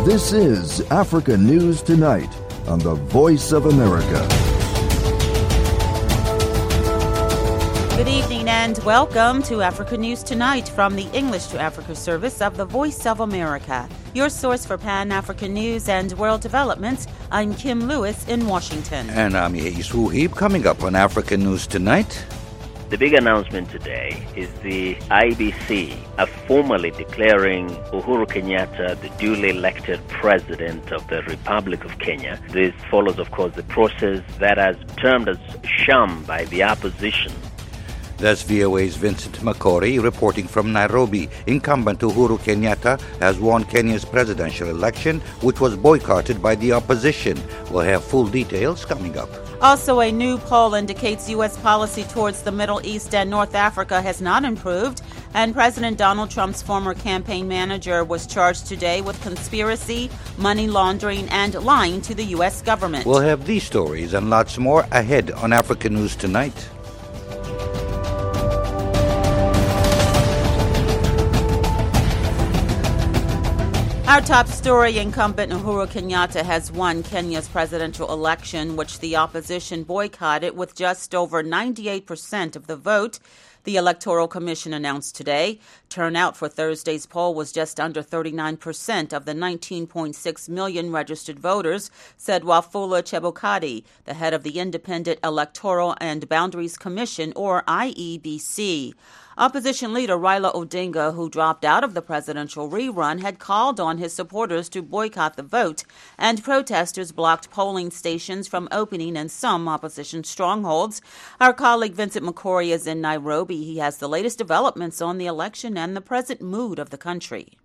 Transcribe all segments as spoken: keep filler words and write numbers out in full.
This is Africa News Tonight on the Voice of America. Good evening and welcome to Africa News Tonight from the English to Africa service of the Voice of America. Your source for Pan-African news and world developments. I'm Kim Lewis in Washington. And I'm Yeis Wuhib. Coming up on Africa News Tonight. The big announcement today is the I B C are formally declaring Uhuru Kenyatta the duly elected president of the Republic of Kenya. This follows, of course, the process that has termed as sham by the opposition. That's V O A's Vincent Makori reporting from Nairobi. Incumbent Uhuru Kenyatta has won Kenya's presidential election, which was boycotted by the opposition. We'll have full details coming up. Also, a new poll indicates U S policy towards the Middle East and North Africa has not improved, and President Donald Trump's former campaign manager was charged today with conspiracy, money laundering, and lying to the U S government. We'll have these stories and lots more ahead on Africa News Tonight. Our top story, incumbent Uhuru Kenyatta has won Kenya's presidential election, which the opposition boycotted with just over ninety-eight percent of the vote. The Electoral Commission announced today. Turnout for Thursday's poll was just under thirty-nine percent of the nineteen point six million registered voters, said Wafula Chebukati, the head of the Independent Electoral and Boundaries Commission, or I E B C. Opposition leader Raila Odinga, who dropped out of the presidential rerun, had called on his supporters to boycott the vote, and protesters blocked polling stations from opening in some opposition strongholds. Our colleague Vincent Makori is in Nairobi. He has the latest developments on the election and the present mood of the country.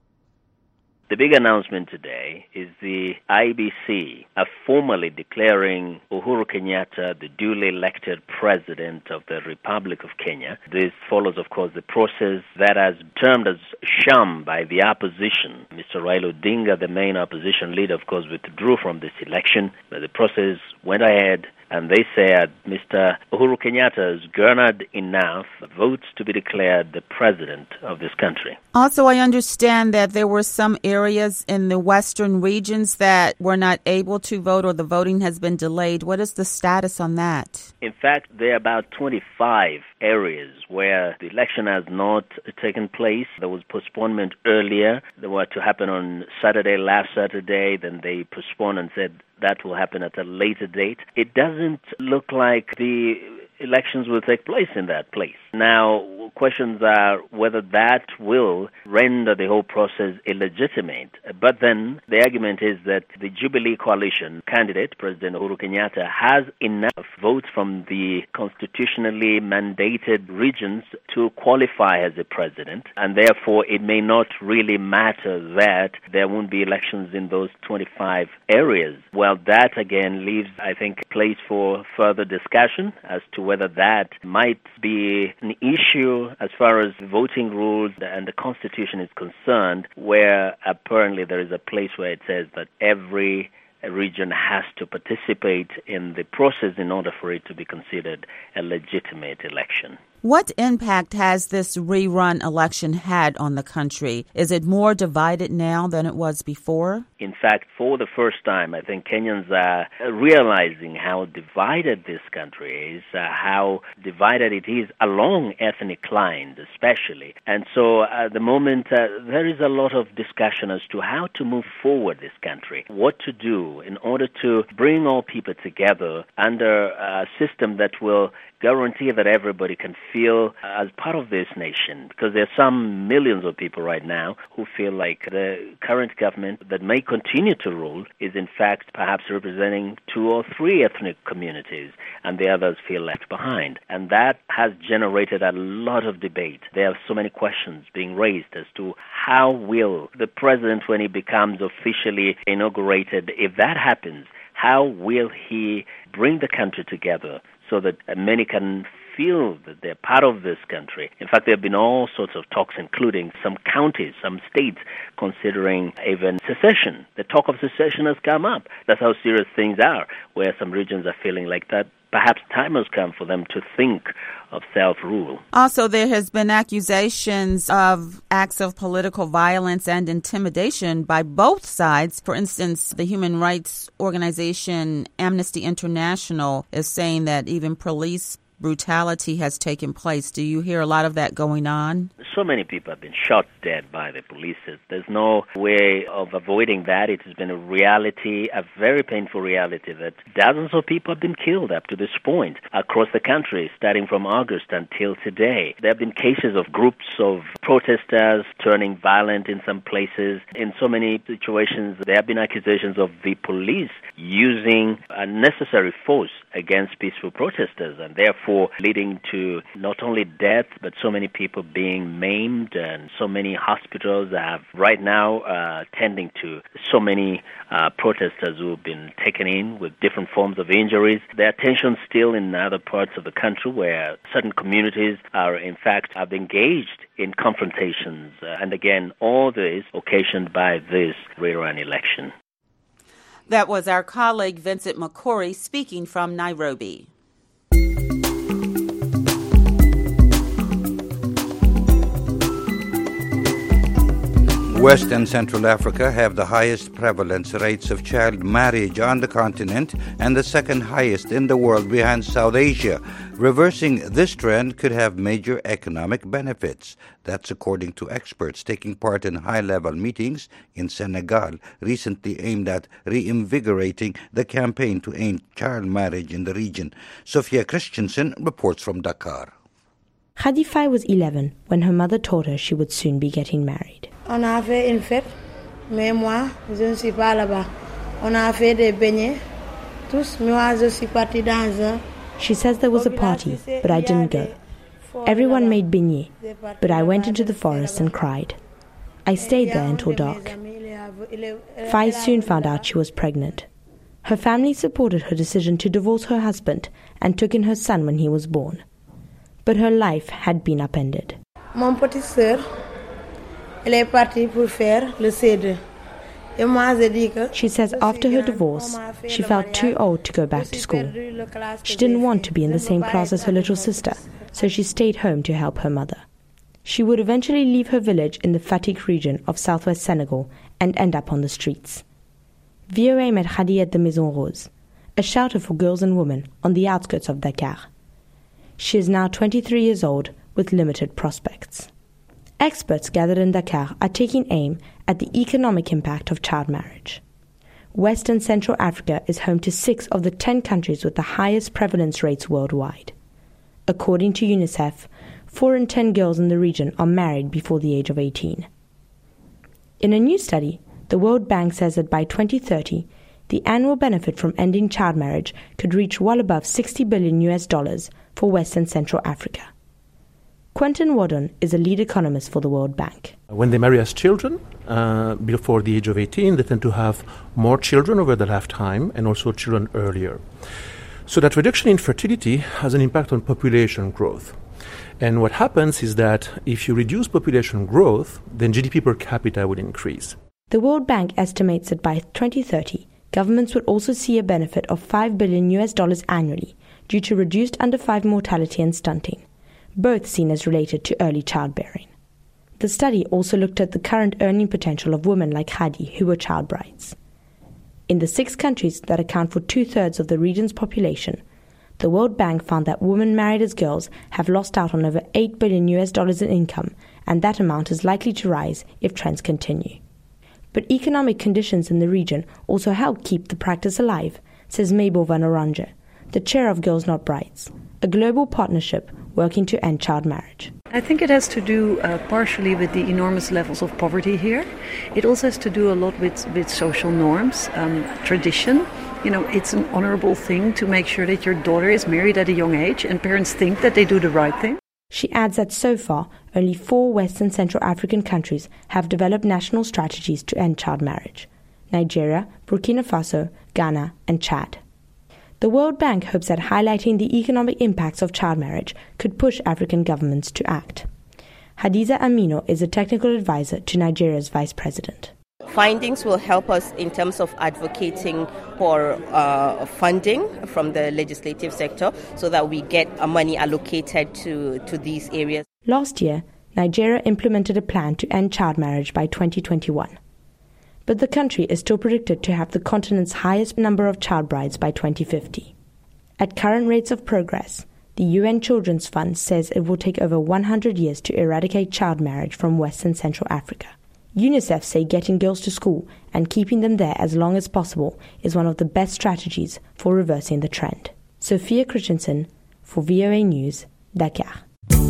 The big announcement today is the I B C are formally declaring Uhuru Kenyatta the duly elected president of the Republic of Kenya. This follows, of course, the process that has termed as sham by the opposition. Mister Raila Odinga, the main opposition leader, of course, withdrew from this election, but the process went ahead. And they said Mister Uhuru Kenyatta has garnered enough votes to be declared the president of this country. Also, I understand that there were some areas in the western regions that were not able to vote, or the voting has been delayed. What is the status on that? In fact, there are about twenty-five areas where the election has not taken place. There was postponement earlier. They were to happen on Saturday, last Saturday. Then they postponed and said that will happen at a later date. It doesn't look like the elections will take place in that place. Now, questions are whether that will render the whole process illegitimate. But then the argument is that the Jubilee coalition candidate, President Uhuru Kenyatta, has enough votes from the constitutionally mandated regions to qualify as a president, and therefore it may not really matter that there won't be elections in those twenty-five areas. Well, that again leaves, I think, place for further discussion as to whether that might be an issue as far as voting rules and the Constitution is concerned, where apparently there is a place where it says that every region has to participate in the process in order for it to be considered a legitimate election. What impact has this rerun election had on the country? Is it more divided now than it was before? In fact, for the first time, I think Kenyans are realizing how divided this country is, uh, how divided it is along ethnic lines especially. And so at the moment, uh, there is a lot of discussion as to how to move forward this country, what to do in order to bring all people together under a system that will guarantee that everybody can feel as part of this nation, because there are some millions of people right now who feel like the current government that may continue to rule is in fact perhaps representing two or three ethnic communities, and the others feel left behind. And that has generated a lot of debate. There are so many questions being raised as to how will the president, when he becomes officially inaugurated, if that happens, how will he bring the country together so that many can feel that they're part of this country? In fact, there have been all sorts of talks, including some counties, some states considering even secession. The talk of secession has come up. That's how serious things are, where some regions are feeling like that perhaps time has come for them to think of self-rule. Also, there has been accusations of acts of political violence and intimidation by both sides. For instance, the human rights organization Amnesty International is saying that even police brutality has taken place. Do you hear a lot of that going on? So many people have been shot dead by the police. There's no way of avoiding that. It has been a reality, a very painful reality, that dozens of people have been killed up to this point across the country, starting from August until today. There have been cases of groups of protesters turning violent in some places. In so many situations, there have been accusations of the police using unnecessary force against peaceful protesters, and therefore leading to not only death, but so many people being maimed, and so many hospitals have right now uh, tending to so many uh, protesters who have been taken in with different forms of injuries. There are tensions still in other parts of the country where certain communities are, in fact, have engaged in confrontations. Uh, and again, all this occasioned by this rerun election. That was our colleague Vincent Makori speaking from Nairobi. West and Central Africa have the highest prevalence rates of child marriage on the continent and the second highest in the world behind South Asia. Reversing this trend could have major economic benefits. That's according to experts taking part in high-level meetings in Senegal recently aimed at reinvigorating the campaign to end child marriage in the region. Sophia Christensen reports from Dakar. Khadifai was eleven when her mother told her she would soon be getting married. On a fait une fête, mais moi, je ne suis pas là-bas. On a fait des beignets. Tous, moi, je suis partie dans un... She says there was a party, but I didn't go. Everyone made beignets, but I went into the forest and cried. I stayed there until dark. Fai soon found out she was pregnant. Her family supported her decision to divorce her husband and took in her son when he was born. But her life had been upended. Mon petite sœur, elle est partie pour faire le C deux. Et moi, je dis que She says after her divorce, she felt too old to go back to school. She didn't want to be in the same class as her little sister, so she stayed home to help her mother. She would eventually leave her village in the Fatick region of southwest Senegal and end up on the streets. V O A met Khadi at the Maison Rose, a shelter for girls and women on the outskirts of Dakar. She is now twenty-three years old with limited prospects. Experts gathered in Dakar are taking aim at the economic impact of child marriage. West and Central Africa is home to six of the ten countries with the highest prevalence rates worldwide. According to UNICEF, four in ten girls in the region are married before the age of eighteen. In a new study, the World Bank says that by twenty thirty, the annual benefit from ending child marriage could reach well above sixty billion U S dollars for West and Central Africa. Quentin Wadon is a lead economist for the World Bank. When they marry as children, uh, before the age of eighteen, they tend to have more children over their lifetime and also children earlier. So that reduction in fertility has an impact on population growth. And what happens is that if you reduce population growth, then G D P per capita would increase. The World Bank estimates that by twenty thirty, governments would also see a benefit of five billion U S dollars annually due to reduced under five mortality and stunting, both seen as related to early childbearing. The study also looked at the current earning potential of women like Khadi who were child brides. In the six countries that account for two-thirds of the region's population, the World Bank found that women married as girls have lost out on over eight billion U S dollars in income, and that amount is likely to rise if trends continue. But economic conditions in the region also help keep the practice alive, says Mabel Van Oranje, the chair of Girls Not Brides, a global partnership working to end child marriage. I think it has to do uh, partially with the enormous levels of poverty here. It also has to do a lot with, with social norms, um, tradition. You know, it's an honorable thing to make sure that your daughter is married at a young age and parents think that they do the right thing. She adds that so far, only four West and Central African countries have developed national strategies to end child marriage: Nigeria, Burkina Faso, Ghana, and Chad. The World Bank hopes that highlighting the economic impacts of child marriage could push African governments to act. Hadiza Amino is a technical advisor to Nigeria's vice president. findings will help us in terms of advocating for uh, funding from the legislative sector so that we get uh, money allocated to, to these areas. Last year, Nigeria implemented a plan to end child marriage by twenty twenty-one. But the country is still predicted to have the continent's highest number of child brides by twenty fifty. At current rates of progress, the U N Children's Fund says it will take over one hundred years to eradicate child marriage from West and Central Africa. UNICEF say getting girls to school and keeping them there as long as possible is one of the best strategies for reversing the trend. Sophia Christensen for V O A News, Dakar.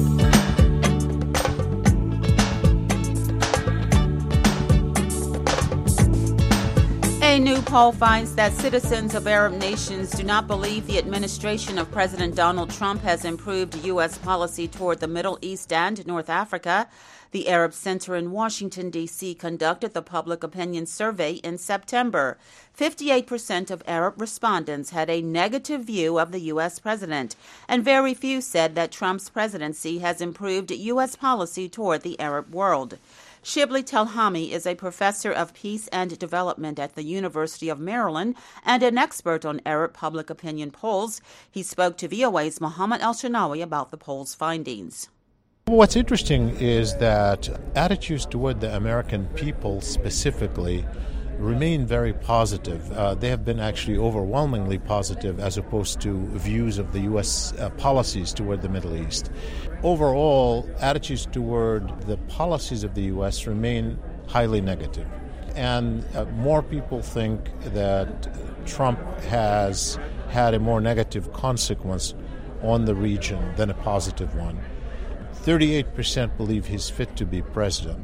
A new poll finds that citizens of Arab nations do not believe the administration of President Donald Trump has improved U S policy toward the Middle East and North Africa. The Arab Center in Washington, D C conducted the public opinion survey in September. fifty-eight percent of Arab respondents had a negative view of the U S president, and very few said that Trump's presidency has improved U S policy toward the Arab world. Shibli Telhami is a professor of peace and development at the University of Maryland and an expert on Arab public opinion polls. He spoke to V O A's Mohammed El-Shanawi about the poll's findings. What's interesting is that attitudes toward the American people specifically remain very positive. Uh, they have been actually overwhelmingly positive as opposed to views of the U S uh, policies toward the Middle East. Overall, attitudes toward the policies of the U S remain highly negative. And uh, more people think that Trump has had a more negative consequence on the region than a positive one. thirty-eight percent believe he's fit to be president.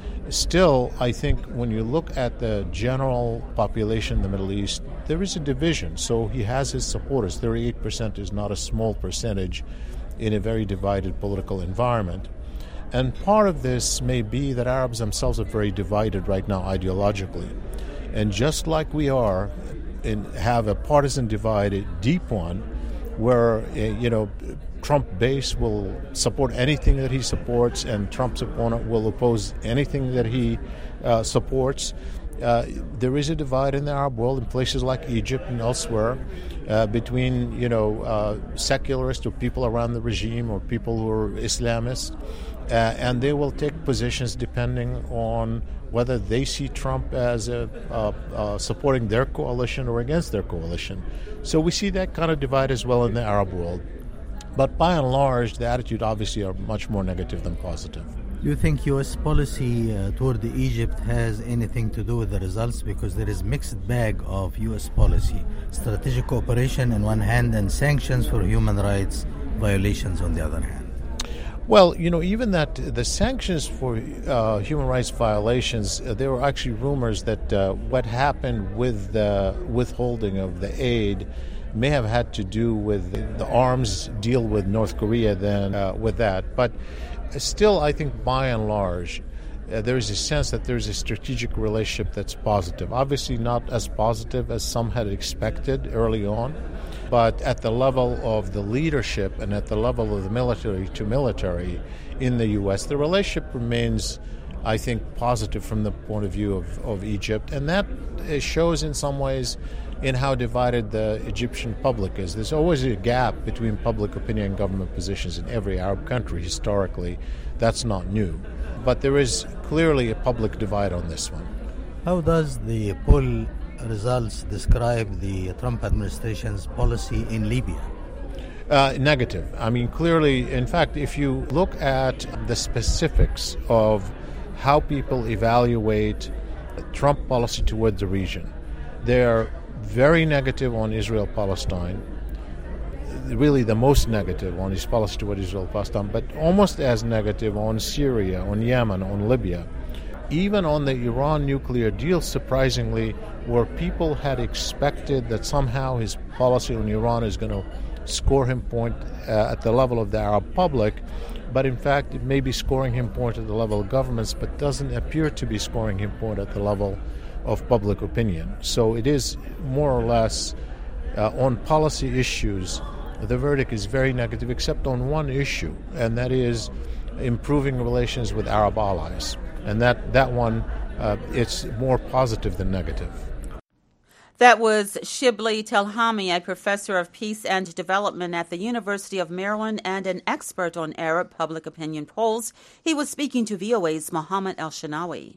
Still, I think when you look at the general population in the Middle East, there is a division. So he has his supporters. thirty-eight percent is not a small percentage in a very divided political environment. And part of this may be that Arabs themselves are very divided right now ideologically. And just like we are, in, have a partisan divide, a deep one, where, uh, you know, Trump base will support anything that he supports, and Trump's opponent will oppose anything that he uh, supports. Uh, there is a divide in the Arab world in places like Egypt and elsewhere uh, between, you know, uh, secularists or people around the regime or people who are Islamists, uh, and they will take positions depending on whether they see Trump as a, uh, uh, supporting their coalition or against their coalition. So we see that kind of divide as well in the Arab world. But by and large, the attitude obviously are much more negative than positive. Do you think U S policy uh, toward Egypt has anything to do with the results? Because there is mixed bag of U S policy. Strategic cooperation on one hand and sanctions for human rights violations on the other hand. Well, you know, even that the sanctions for uh, human rights violations, uh, there were actually rumors that uh, what happened with the withholding of the aid may have had to do with the arms deal with North Korea than uh, with that. But still, I think by and large, uh, there is a sense that there's a strategic relationship that's positive. Obviously not as positive as some had expected early on, but at the level of the leadership and at the level of the military to military in the U S, the relationship remains, I think, positive from the point of view of, of Egypt. And that uh, shows in some ways in how divided the Egyptian public is. There's always a gap between public opinion and government positions in every Arab country historically. That's not new. But there is clearly a public divide on this one. How does the poll results describe the Trump administration's policy in Libya? Uh, negative. I mean, clearly, in fact, if you look at the specifics of how people evaluate Trump policy toward the region, they're very negative on Israel-Palestine, really the most negative on his policy toward Israel-Palestine, but almost as negative on Syria, on Yemen, on Libya. Even on the Iran nuclear deal, surprisingly, where people had expected that somehow his policy on Iran is going to score him point uh, at the level of the Arab public, but in fact it may be scoring him point at the level of governments, but doesn't appear to be scoring him point at the level of public opinion. So it is more or less uh, on policy issues, the verdict is very negative, except on one issue, and that is improving relations with Arab allies. And that, that one, uh, it's more positive than negative. That was Shibli Telhami, a professor of peace and development at the University of Maryland and an expert on Arab public opinion polls. He was speaking to V O A's Mohammed El-Shanawi.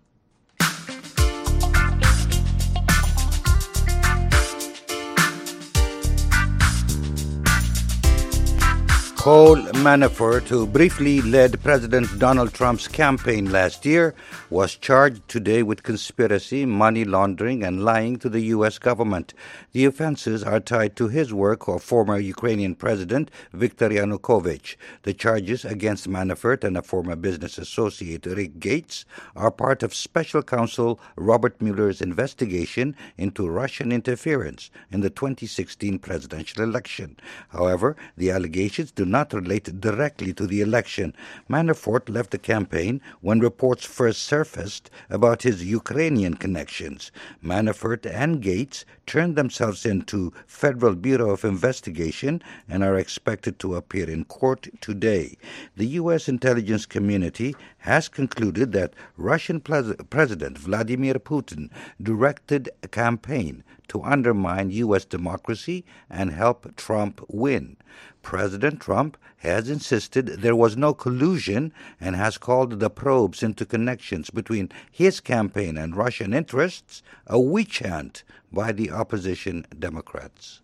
Paul Manafort, who briefly led President Donald Trump's campaign last year, was charged today with conspiracy, money laundering, and lying to the U S government. The offenses are tied to his work for former Ukrainian President Viktor Yanukovych. The charges against Manafort and a former business associate, Rick Gates, are part of Special Counsel Robert Mueller's investigation into Russian interference in the twenty sixteen presidential election. However, the allegations do not not relate directly to the election. Manafort left the campaign when reports first surfaced about his Ukrainian connections. Manafort and Gates turned themselves into Federal Bureau of Investigation and are expected to appear in court today. The U S intelligence community has concluded that Russian Pres- President Vladimir Putin directed a campaign to undermine U S democracy and help Trump win. President Trump has insisted there was no collusion and has called the probes into connections between his campaign and Russian interests a witch hunt by the opposition Democrats.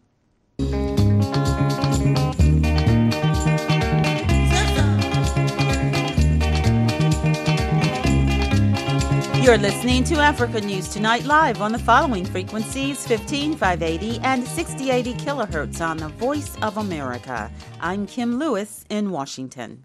You're listening to Africa News Tonight live on the following frequencies: fifteen five eighty and sixty eighty kilohertz on the Voice of America. I'm Kim Lewis in Washington.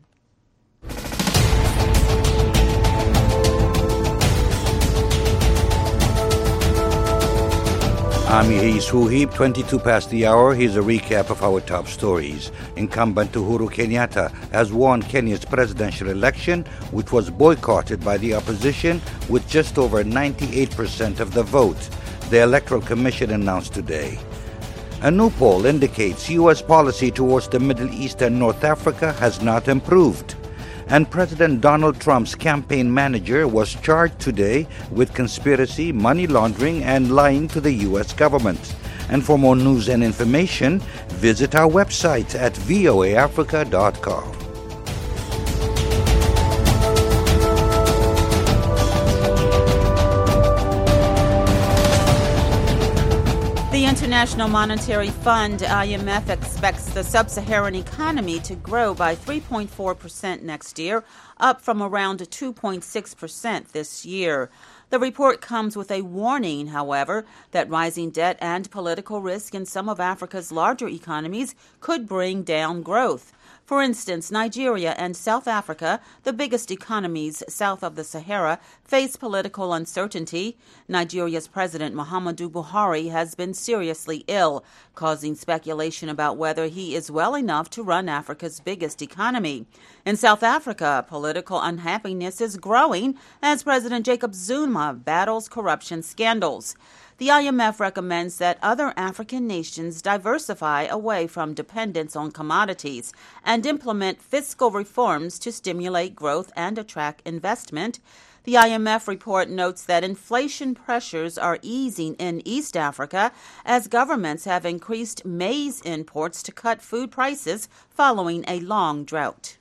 I'm Yehi Suhib, twenty-two past the hour. Here's a recap of our top stories. Incumbent Uhuru Kenyatta has won Kenya's presidential election, which was boycotted by the opposition with just over ninety-eight percent of the vote, the Electoral Commission announced today. A new poll indicates U S policy towards the Middle East and North Africa has not improved. And President Donald Trump's campaign manager was charged today with conspiracy, money laundering, and lying to the U S government. And for more news and information, visit our website at V O A Africa dot com. The International Monetary Fund, I M F, expects the sub-Saharan economy to grow by three point four percent next year, up from around two point six percent this year. The report comes with a warning, however, that rising debt and political risk in some of Africa's larger economies could bring down growth. For instance, Nigeria and South Africa, the biggest economies south of the Sahara, face political uncertainty. Nigeria's President Muhammadu Buhari has been seriously ill, causing speculation about whether he is well enough to run Africa's biggest economy. In South Africa, political unhappiness is growing as President Jacob Zuma battles corruption scandals. The I M F recommends that other African nations diversify away from dependence on commodities and implement fiscal reforms to stimulate growth and attract investment. The I M F report notes that inflation pressures are easing in East Africa as governments have increased maize imports to cut food prices following a long drought.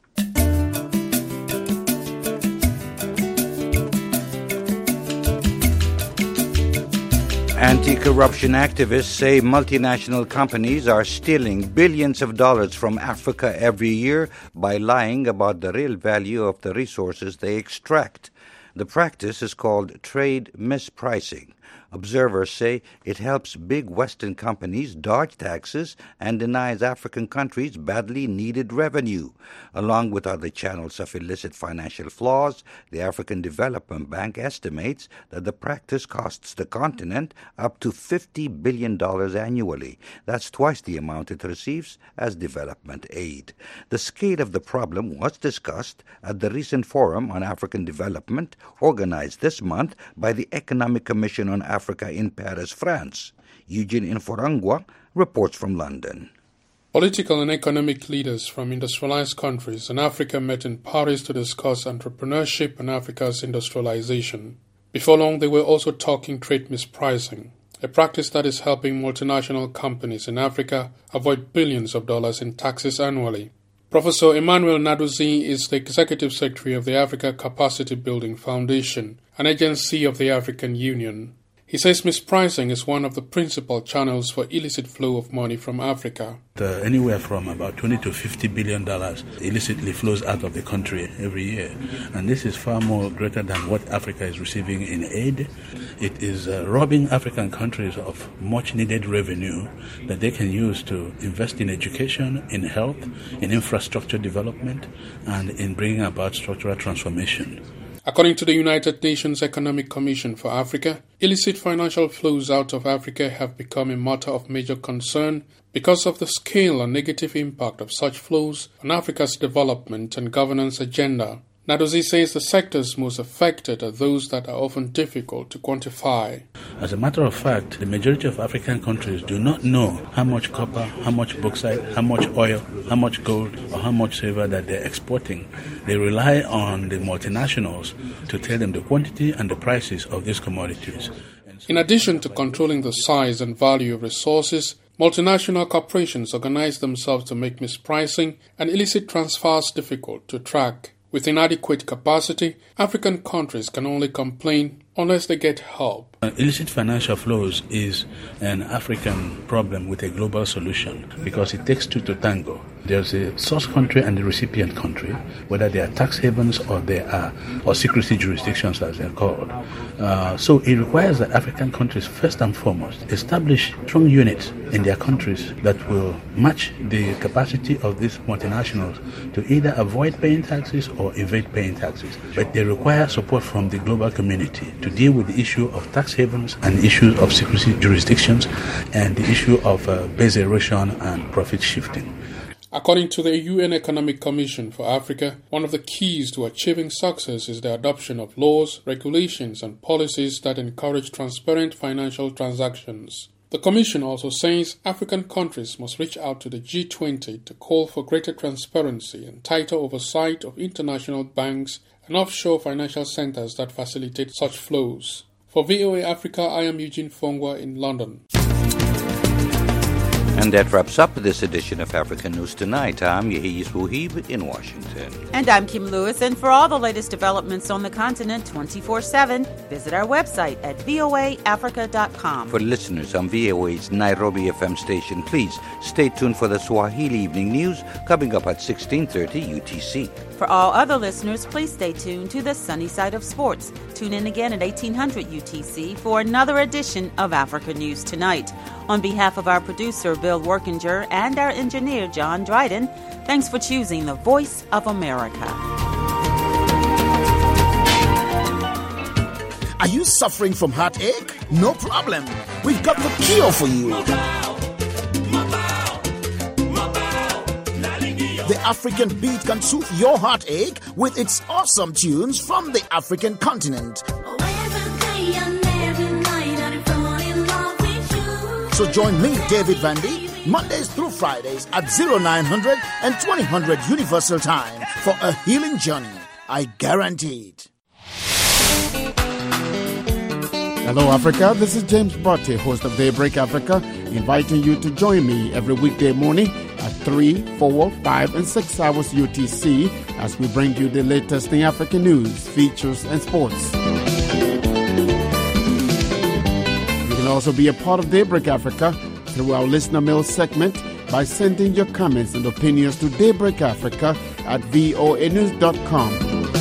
Anti-corruption activists say multinational companies are stealing billions of dollars from Africa every year by lying about the real value of the resources they extract. The practice is called trade mispricing. Observers say it helps big Western companies dodge taxes and denies African countries badly needed revenue. Along with other channels of illicit financial flaws, the African Development Bank estimates that the practice costs the continent up to fifty billion dollars annually. That's twice the amount it receives as development aid. The scale of the problem was discussed at the recent Forum on African Development, organized this month by the Economic Commission on Africa in Paris, France. Eugene Inforangwa reports from London. Political and economic leaders from industrialized countries in Africa met in Paris to discuss entrepreneurship and Africa's industrialization. Before long, they were also talking trade mispricing, a practice that is helping multinational companies in Africa avoid billions of dollars in taxes annually. Professor Emmanuel Nadozie is the Executive Secretary of the Africa Capacity Building Foundation, an agency of the African Union. He says mispricing is one of the principal channels for illicit flow of money from Africa. Uh, anywhere from about twenty to fifty billion dollars illicitly flows out of the country every year. And this is far more greater than what Africa is receiving in aid. It is uh, robbing African countries of much needed revenue that they can use to invest in education, in health, in infrastructure development, and in bringing about structural transformation. According to the United Nations Economic Commission for Africa, illicit financial flows out of Africa have become a matter of major concern because of the scale and negative impact of such flows on Africa's development and governance agenda. Nadozie says the sectors most affected are those that are often difficult to quantify. As a matter of fact, the majority of African countries do not know how much copper, how much bauxite, how much oil, how much gold, or how much silver that they're exporting. They rely on the multinationals to tell them the quantity and the prices of these commodities. In addition to controlling the size and value of resources, multinational corporations organize themselves to make mispricing and illicit transfers difficult to track. With inadequate capacity, African countries can only complain unless they get help. Uh, illicit financial flows is an African problem with a global solution because it takes two to tango. There's a source country and the recipient country, whether they are tax havens or they are or secrecy jurisdictions as they're called. Uh, so it requires that African countries first and foremost establish strong units in their countries that will match the capacity of these multinationals to either avoid paying taxes or evade paying taxes. But they require support from the global community to deal with the issue of tax havens and issues of secrecy jurisdictions and the issue of uh, base erosion and profit shifting. According to the U N Economic Commission for Africa, one of the keys to achieving success is the adoption of laws, regulations, and policies that encourage transparent financial transactions. The Commission also says African countries must reach out to the G twenty to call for greater transparency and tighter oversight of international banks and offshore financial centers that facilitate such flows. For V O A Africa, I am Eugene Fongwa in London. And that wraps up this edition of African News Tonight. I'm Yehiyis Wuhib in Washington. And I'm Kim Lewis. And for all the latest developments on the continent twenty-four seven, visit our website at v o a africa dot com. For listeners on V O A's Nairobi F M station, please stay tuned for the Swahili Evening News coming up at sixteen thirty U T C. For all other listeners, please stay tuned to the Sunny Side of Sports. Tune in again at eighteen hundred U T C for another edition of Africa News Tonight. On behalf of our producer, Bill Workinger, and our engineer, John Dryden, thanks for choosing the Voice of America. Are you suffering from heartache? No problem. We've got the cure for you. The African Beat can soothe your heartache with its awesome tunes from the African continent. So join me, David Vandy, Mondays through Fridays at oh nine hundred and twenty hundred Universal Time for a healing journey. I guarantee it. Hello, Africa. This is James Botte, host of Daybreak Africa, inviting you to join me every weekday morning at three, four, five, and six hours U T C as we bring you the latest in African news, features, and sports. You can also be a part of Daybreak Africa through our listener mail segment by sending your comments and opinions to Daybreak Africa at voa news dot com.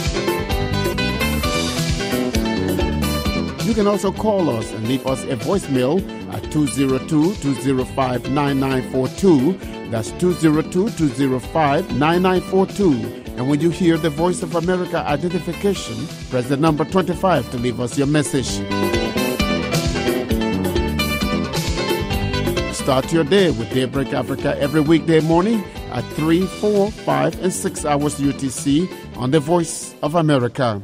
You can also call us and leave us a voicemail at two oh two, two oh five, nine nine four two. That's two oh two, two oh five, nine nine four two. And when you hear the Voice of America identification, press the number twenty-five to leave us your message. Start your day with Daybreak Africa every weekday morning at three, four, five, and six hours U T C on the Voice of America.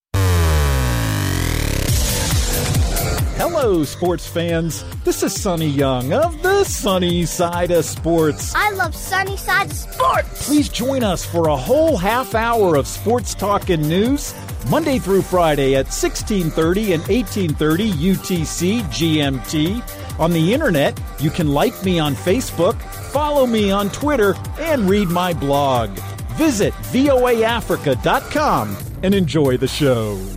Hello, sports fans. This is Sonny Young of the Sunny Side of Sports. I love Sunny Side of Sports. Please join us for a whole half hour of sports talk and news. Monday through Friday at sixteen thirty and eighteen thirty U T C G M T. On the internet, you can like me on Facebook, follow me on Twitter, and read my blog. Visit voa africa dot com and enjoy the show.